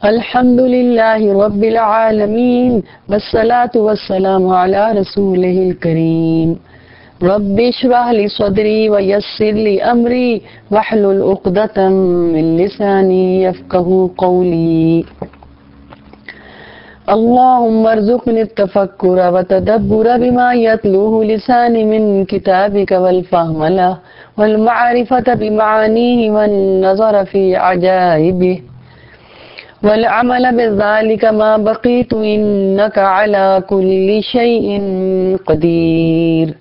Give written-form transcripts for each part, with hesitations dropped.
الحمد للہ رب العالمین والصلاة والسلام علی رسولہ الکریم رب اشرح لی صدری ویسر لی امری واحلل عقدۃ من لسانی یفقہوا قولی اللہم ارزقنی التفکر والتدبر بما یتلوہ لسانی من کتابک والفہم لہ والمعرفۃ بمعانیہ والنظر فی عجائبہ والعمل بذلك ما بقيت إنك على كل شيء قدير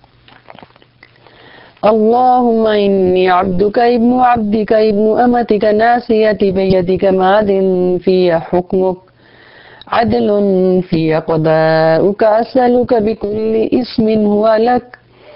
اللهم إني عبدك ابن عبدك ابن أمتك ناصيتي بيدك ماض في حكمك عدل في قضاؤك أسألك بكل اسم هو لك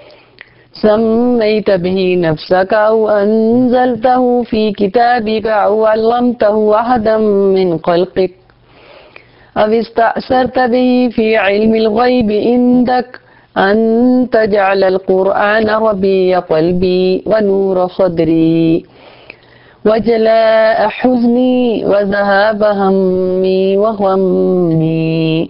سميت به نفسك أو أنزلته في كتابك أو علمته أحدا من خلقك أو استأثرت به في علم الغيب عندك أن تجعل القرآن ربيع قلبي ونور صدري وجلاء حزني وذهاب همي وغمي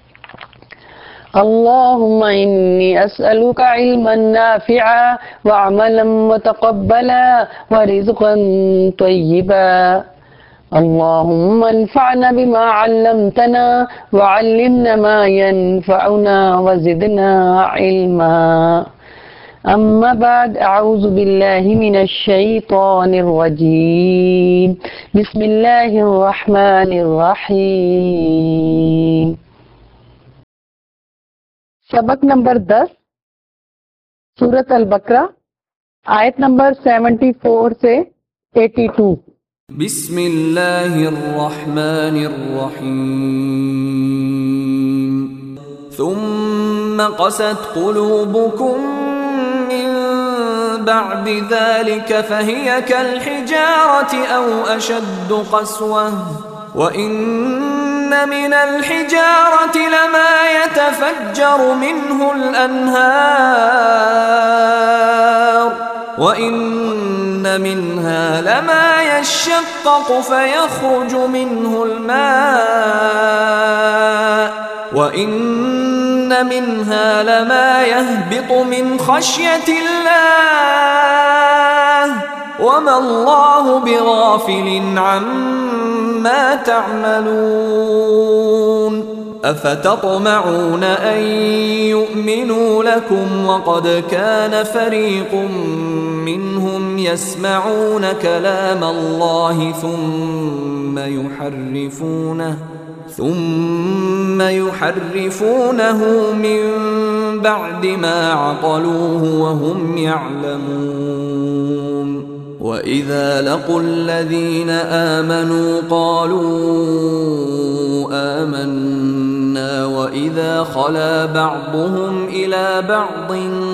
اللهم إني أسألك علما نافعا وعملا متقبلا ورزقا طيبا اللهم انفعنا بما علمتنا وعلمنا ما ينفعنا وزدنا علما أما بعد أعوذ بالله من الشيطان الرجيم بسم الله الرحمن الرحيم سبق نمبر 10 سورۃ البقرہ آیت نمبر 74 سے 82 بسم اللہ الرحمن الرحیم ثم قست قلوبكم من بعد ذلك فهي كالحجارة أو أشد قسوة وإن من الحجارة لما يتفجر منه الأنهار وإن منها لما يشقق فيخرج منه الماء وإن منها لما يهبط من خشية الله وما الله بغافل عما تعملون أفتطمعون أن يؤمنوا لكم وقد كان فريق منهم يسمعون كلام الله ثم يحرفونه من بعد ما عقلوه وهم يعلمون وَإِذَا لَقُوا الَّذِينَ آمَنُوا قَالُوا آمَنَّا وَإِذَا خَلَا بَعْضُهُمْ إِلَى بَعْضٍ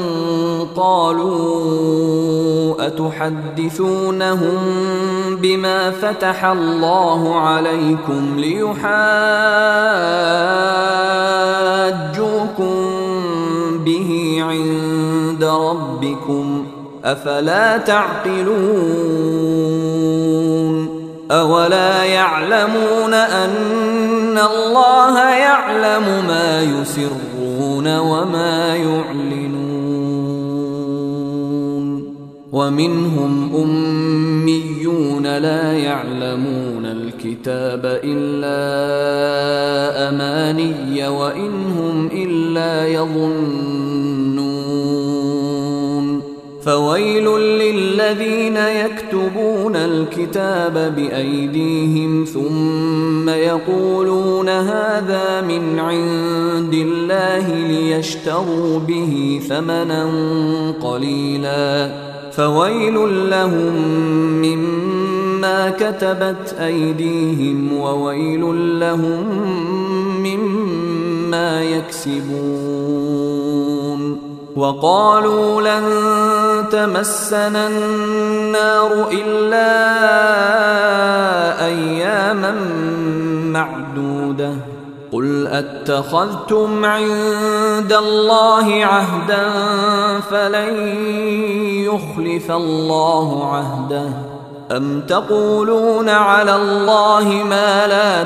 قَالُوا أَتُحَدِّثُونَهُم بِمَا فَتَحَ اللَّهُ عَلَيْكُمْ لِيُحَاجُّوكُم بِهِ عِندَ رَبِّكُمْ افلا تعقلون اولا يعلمون ان الله يعلم ما يسرون وما يعلنون ومنهم اميون لا يعلمون الكتاب الا اماني وان هم الا يظنون فويل للذين يكتبون الكتاب بأيديهم ثم يقولون هذا من عند الله ليشتروا به ثمنا قليلا فويل لهم مما كتبت أيديهم وويل لهم مما يكسبون وقالوا لن تمسنا النار إلا أياما معدودة قل أتخذتم عند الله عهدا فلن يخلف الله عهده أم تقولون على الله ما لا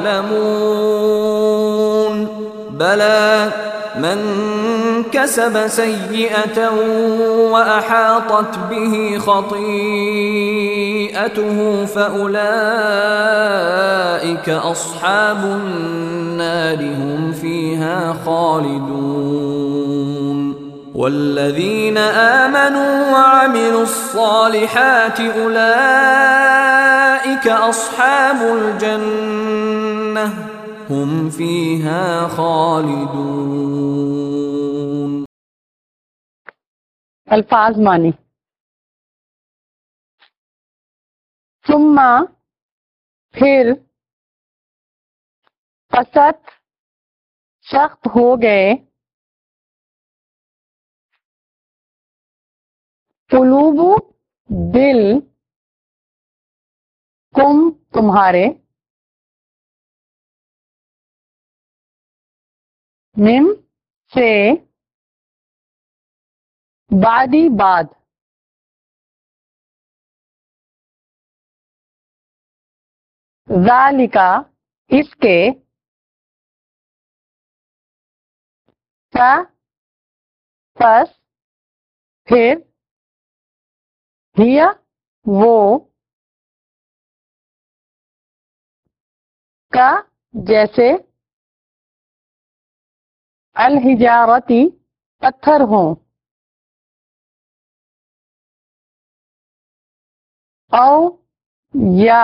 تعلمون بلى من كسب سيئة وأحاطت به خطيئته فأولئك أصحاب النار هم فيها خالدون والذين آمنوا وعملوا الصالحات أولئك أصحاب الجنة هم فيها خالدون. الفاظ معنی. ثم پھر قصد سخت ہو گئے قلوب دل کم تمہارے من سے بعدی بعد ذالکا اس کے پس پھر ہیا وہ کا جیسے الحجارتی پتھر ہوں او یا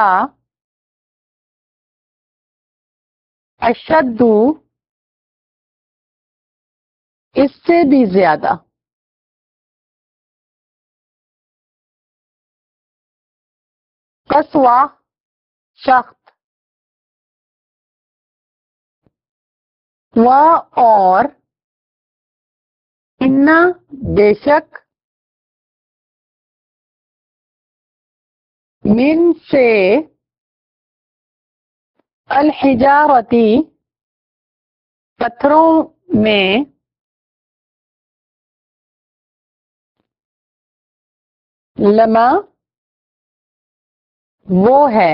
اشد اس سے بھی زیادہ قسوہ سخت و اور انا بے شک من سے الحجارتی پتھروں میں لما وہ ہے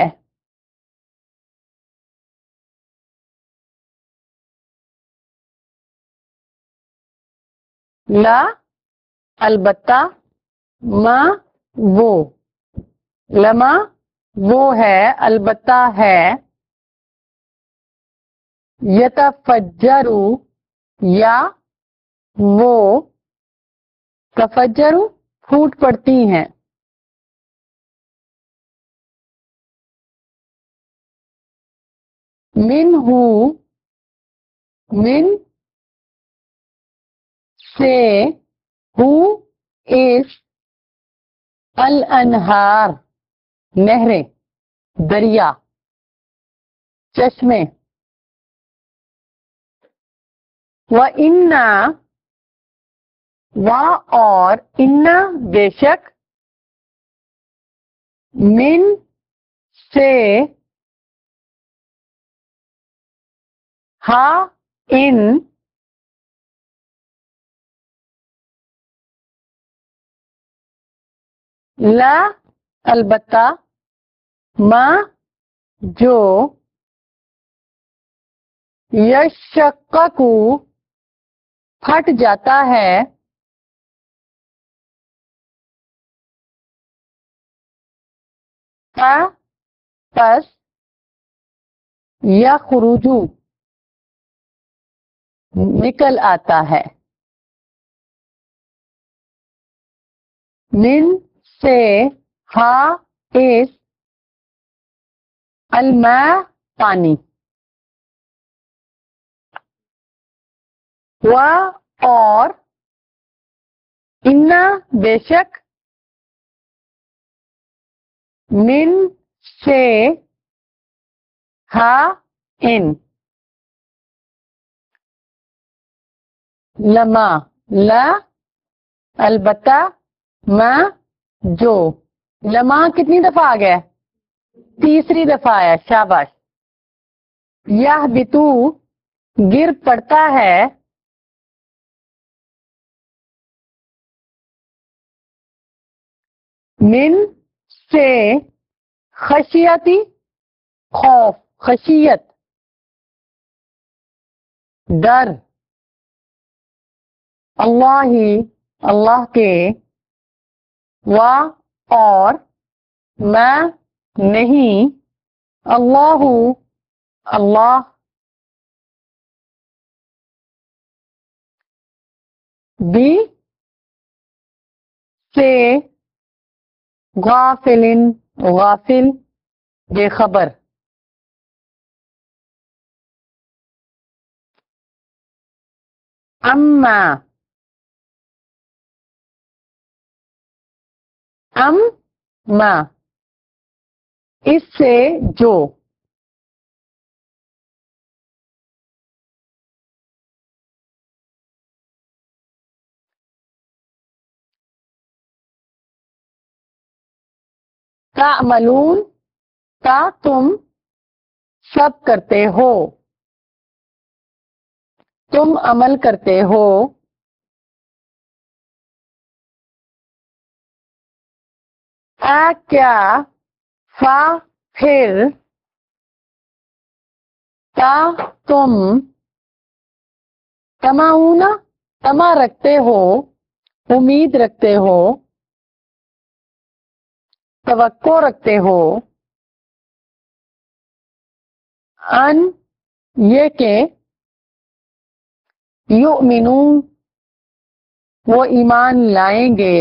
لا البتہ ما وہ لما وہ ہے البتہ ہے یتفجرو یا وہ تفجرو پھوٹ پڑتی ہیں من سے اس الانہار نہریں دریا چشمے وَإِنَّا اور انا بے شک من سے ہا ان لا البتہ ما جو یشققو پھٹ جاتا ہے پس یخرجو نکل آتا ہے من سے ہا اس الماء پانی و اور انا بے شک من سے ہا ان لما لا البتہ ما جو لما کتنی دفعہ آ گیا تیسری دفعہ آیا شاباش یہ بتو گر پڑتا ہے من سے خشیتی خوف، خشیت ڈر، اللہ اللہ کے، و اور، میں نہیں، اللہ اللہ، بھی سے غافل غافل بے خبر، اما اما اس سے جو، تعملون کا تم سب کرتے ہو، تم عمل کرتے ہو، کیا، فا پھر، تا تم، تماؤنا تما رکھتے ہو، امید رکھتے ہو، توقع رکھتے ہو، ان یہ کہ، یؤمنون وہ ایمان لائیں گے،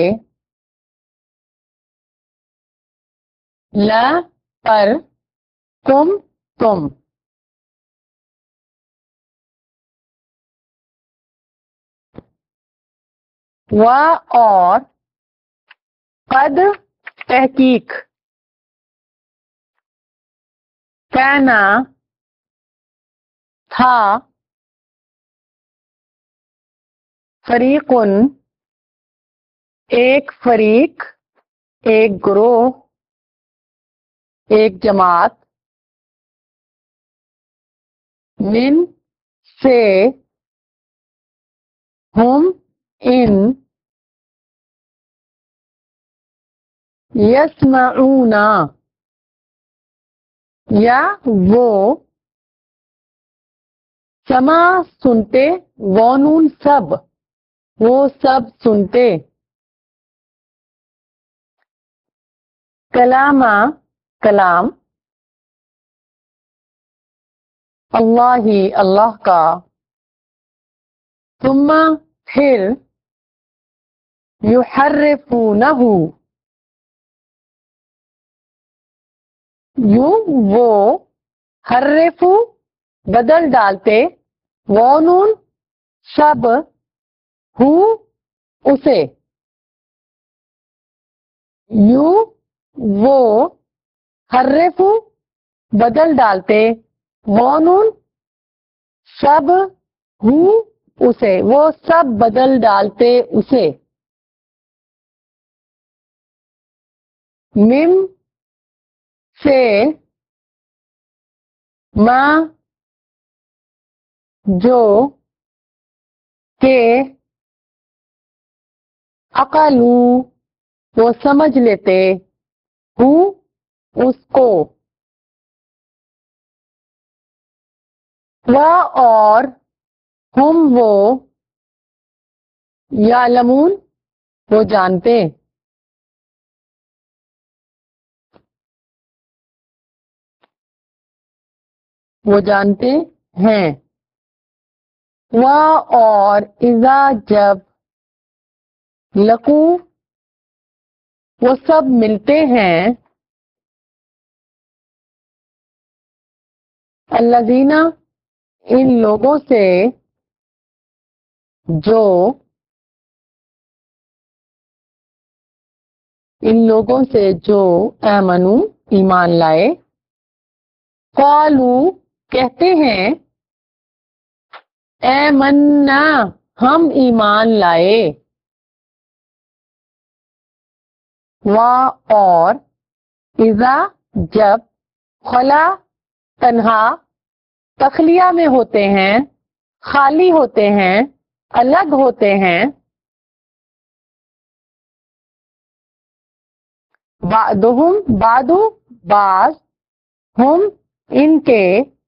لا پر، تم، و اور، قد تحقیق، کانا تھا، فریقن ایک فریق، ایک گروہ، ایک جماعت، من سے، ہم ان، یسمعون یا وہ، سما سنتے، وہ نون سب، وہ سب سنتے، کلاما کلام، اللہ اللہ کا، ثم پھر، یحرفونہ وہ، حرفو بدل ڈالتے، وہ نون سب، ہو اسے، وہ حرفو بدل ڈالتے، وہ نون سب، ہو اسے، وہ سب بدل ڈالتے اسے، مم سے، ما جو کہ، عقلو وہ سمجھ لیتے، ہو اس کو، و اور، ہم وہ، یعلمون وہ جانتے، وہ جانتے ہیں، و اور، اذا جب، لقو وہ سب ملتے ہیں، الذین ان لوگوں سے، جو، ان لوگوں سے جو، آمنو ایمان لائے، قالو کہتے ہیں، آمنا ہم ایمان لائے، و اور، اذا جب، خلا تنہا، تخلیہ میں ہوتے ہیں، خالی ہوتے ہیں، الگ ہوتے ہیں، بعضهم بعض بعض ہم ان کے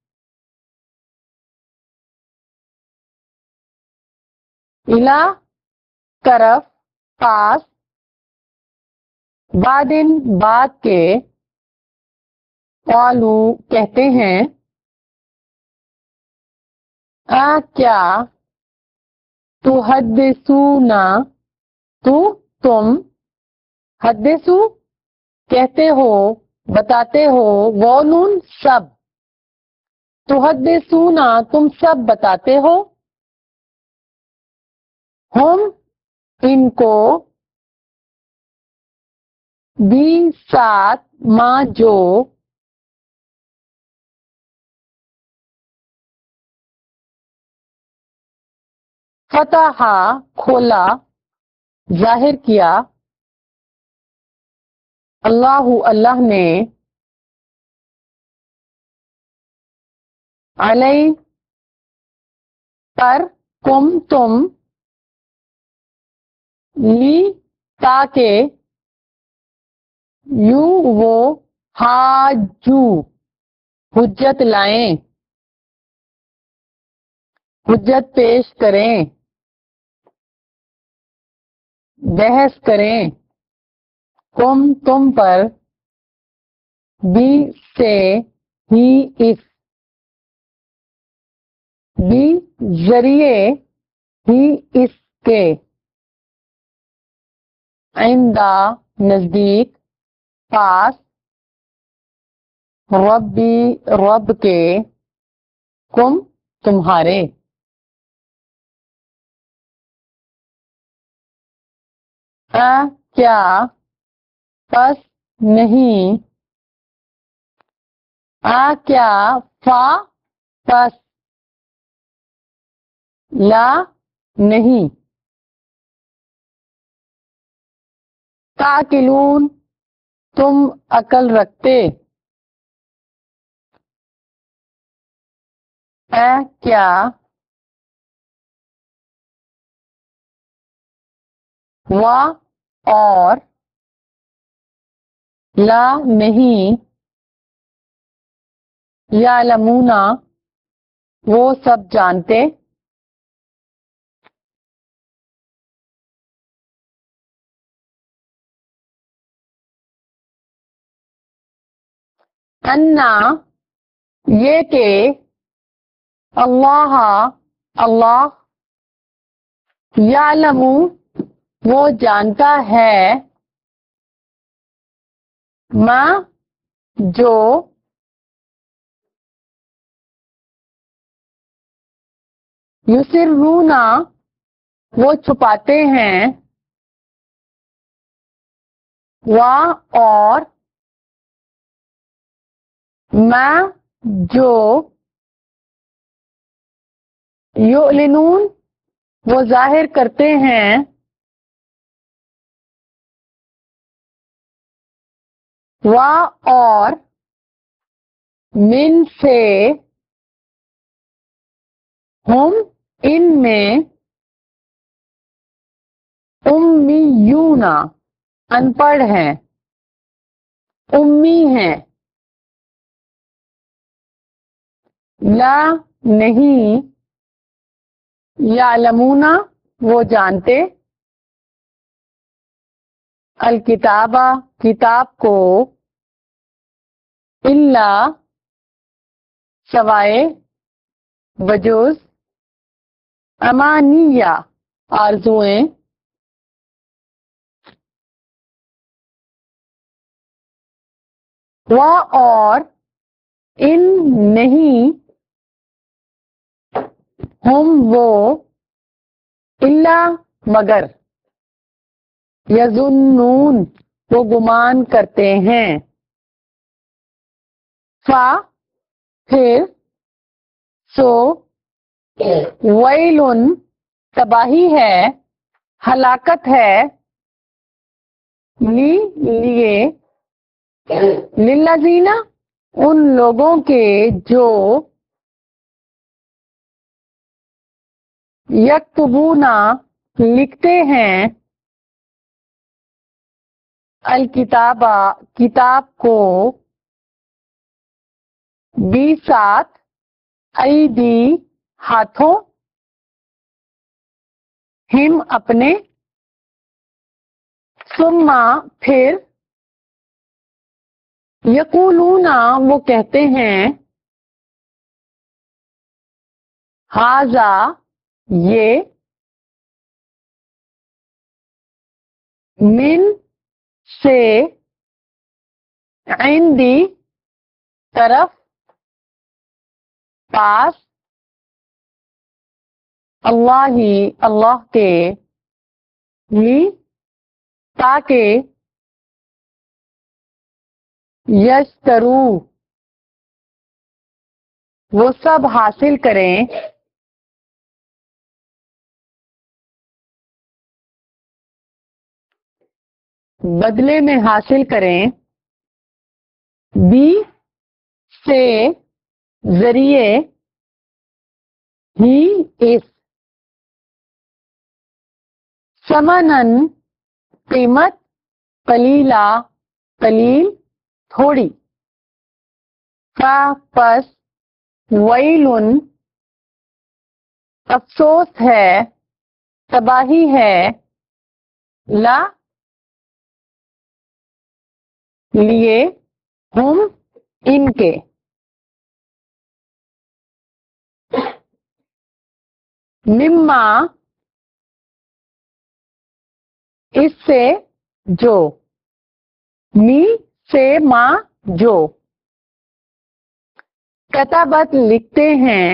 الا طرف پاس بعدن بعد کے قالو کہتے ہیں کیا تحدثونا تم حدثو کہتے ہو بتاتے ہو وہ نون سب تحدثونا تم سب بتاتے ہو ہم ان کو بھی ساتھ ماں جو فتح کھولا ظاہر کیا اللہ نے علیہ پر تم لی تاکہ یوں وہ حاجو حجت لائیں حجت پیش کریں بحث کریں تم پر بھی سے ہی اس بھی ذریعے ہی اس کے عندہ نزدیک پاس رب کے تمہارے کیا پس نہیں کیا فا پس لا نہیں تاکلون تم عقل رکھتے کیا اور لا نہیں یعلمون وہ سب جانتے انا یہ کہ اللہ یعلم وہ جانتا ہے ما جو یسرون وہ چھپاتے ہیں اور ما جو یعلنون وہ ظاہر کرتے ہیں اور من سے ہم ان میں امیون ان پڑھ ہیں امی ہیں لا نہیں یعلمون وہ جانتے الکتابہ کتاب کو الا سوائے بجوز امانیہ آرزوئیں اور ان نہیں ہم وہ الا مگر یظنون وہ گمان کرتے ہیں پھر سو ویلن تباہی ہے ہلاکت ہے لیے للذین ان لوگوں کے جو یکتبون لکھتے ہیں الکتابہ کتاب کو، بھی ساتھ، ایدی ہاتھوں، ہم اپنے، ثم پھر، یقولون وہ کہتے ہیں، ھذا یہ، من سے، عندی طرف، پاس، اللہ اللہ کے، لی تاکہ، یشترو وہ سب حاصل کریں، بدلے میں حاصل کریں، بھی سے ذریعے، ہی اس، ثمناً قیمت، قلیلا قلیل تھوڑی، پس ویل افسوس ہے، تباہی ہے، لا لیے، ہم ان کے، مما اس سے جو، می سے ما جو، کتابت لکھتے ہیں،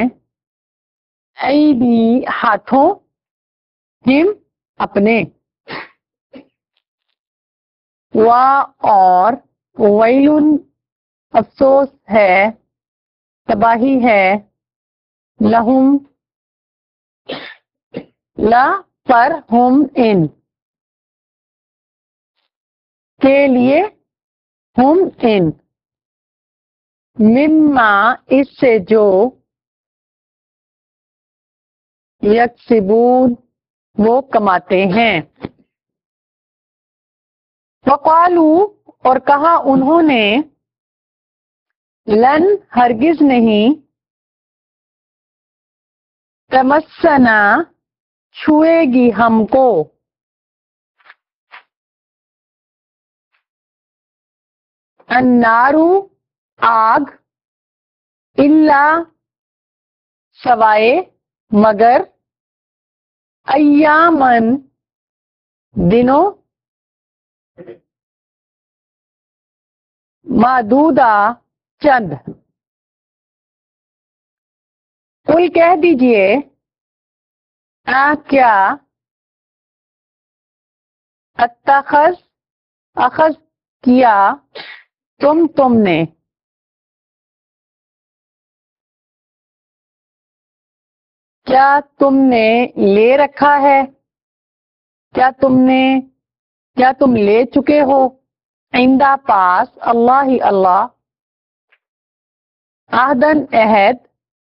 ایدی ہاتھوں، ہم اپنے، اور ویل افسوس ہے، تباہی ہے، لہم لا پر، ہم ان کے لیے، ہم ان، مما اس سے جو، یکسبون وہ کماتے ہیں، وقالو اور کہا انہوں نے، لن ہرگز نہیں، تمسنا چھوئے گی ہم کو، النار آگ، الا سوائے مگر، ایامن دنوں، معدودہ چند، قل کہہ دیجئے، کیا، اخذ کیا، تم نے، کیا تم نے لے رکھا ہے، کیا تم لے چکے ہو، عندہ پاس، اللہ اللہ، عہدن عہد،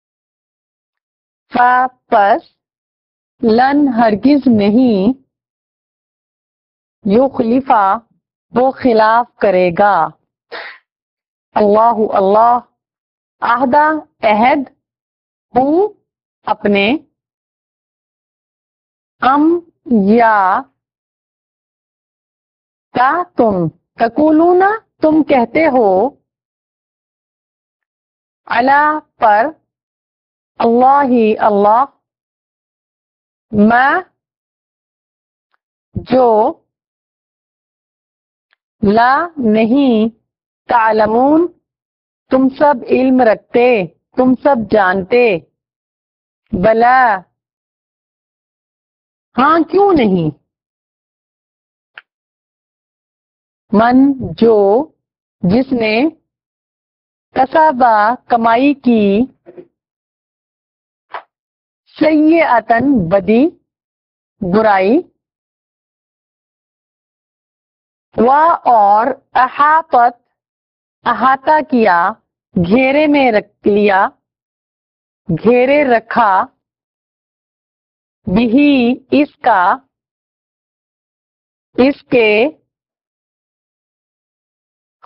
پس لن ہرگز نہیں، یخلفا وہ خلاف کرے گا، اللہ اللہ، عہدہ عہد، ہوں اپنے، یا کیا تم، تقولون تم کہتے ہو، علی پر، اللہ اللہ، میں جو، لا نہیں، تعلمون تم سب علم رکھتے، تم سب جانتے، بلا ہاں کیوں نہیں، من جو، جس نے، کسبا کمائی کی، سیئاتن بدی، برائی، اور احاطت احاطہ کیا، گھیرے میں رکھ لیا، گھیرے رکھا، بھی اس کا، اس کے،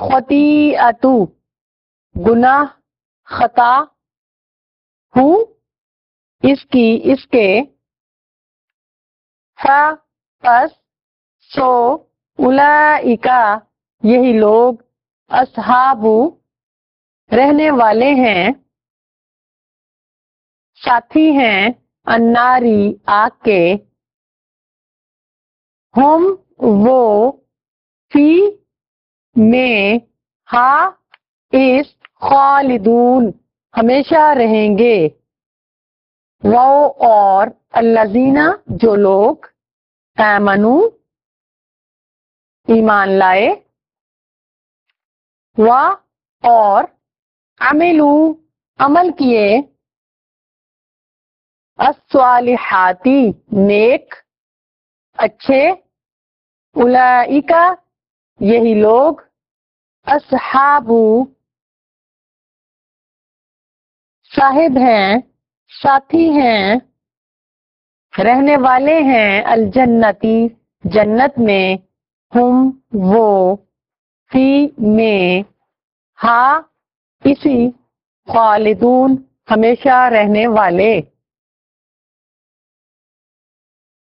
خطیئتو گناہ خطا ہوں اس کے پس سو اولئکا یہی لوگ اصحاب رہنے والے ہیں ساتھی ہیں الناری آگ کے ہم وہ فی میں اس خالدون ہمیشہ رہیں گے وہ اور الذین جو لوگ آمنو ایمان لائے اور عملو عمل کیے الصالحاتی نیک اچھے اولئکا یہی لوگ اصحاب صاحب ہیں ساتھی ہیں رہنے والے ہیں الجنتی جنت میں ہم وہ فی میں اسی خالدون ہمیشہ رہنے والے